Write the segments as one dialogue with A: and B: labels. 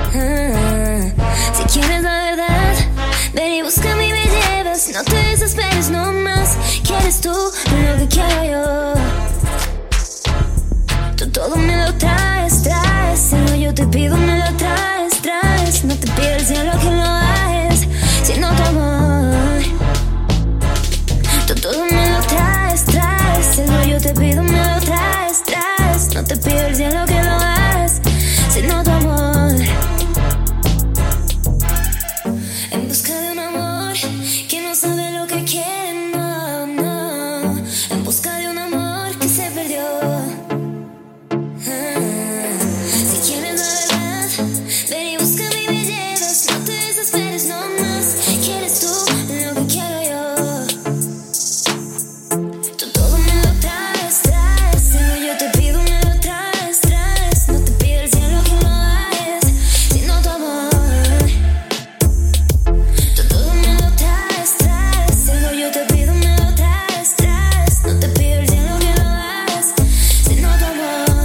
A: Si quieres la verdad, ven y búscame y me llevas. No te desesperes, no más. ¿Quieres tú lo que quiero yo? Tú todo me lo traes, traes. Si no yo te pido, me lo traes, traes. No te pido el cielo que lo hagas, sino tu amor. Tú todo me lo traes, traes. Si no yo te pido, me lo traes, traes. No te pido el cielo que lo hagas, sino tu amor. En busca de un amor que no sabe lo que quiere, no, no. En busca de un amor que se perdió. Si quieres la verdad, ven y búscame y me llevas. No te desesperes, no más. ¿Quieres tú lo que quiero yo? Tú todo me lo traes, traes. Si no yo te pido, me lo traes, traes. No te pido el cielo que lo hagas, sino tu amor. Tú todo me lo traes, traes. Si no yo te pido, me lo traes, traes. No te pido el cielo que lo hagas, sino tu amor.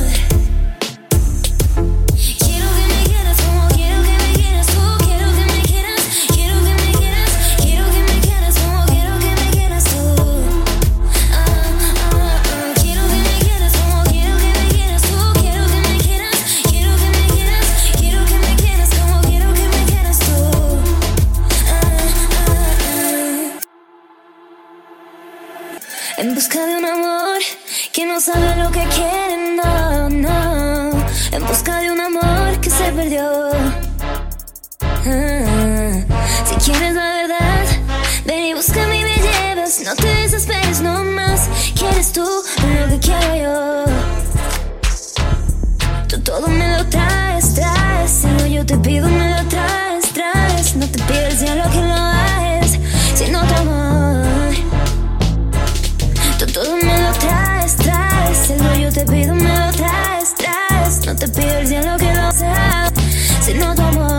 A: Quiero que me quieras como quiero que me quieras tú. Quiero que me quieras, quiero que me quieras. Quiero que me quieras como quiero que me quieras tú. Quiero que me quieras como quiero que me quieras tú. Quiero que me quieras, quiero que me quieras. Quiero que me quieras como quiero que me quieras tú. En busca de un amor que no sabe lo que quiere, no, no. En busca de un amor que se perdió. Si quieres la verdad, ven y búscame y me llevas. No te desesperes, no más. ¿Quieres tú lo que quiero yo? Tú todo me lo traes, traes. Si no yo te pido, me lo traes, traes. No te pido el cielo que lo hagas, sino tu amor. Tú todo me lo traes, traes. Si no yo te pido, me lo traes, traes. No te pido el cielo que lo hagas, sino tu amor.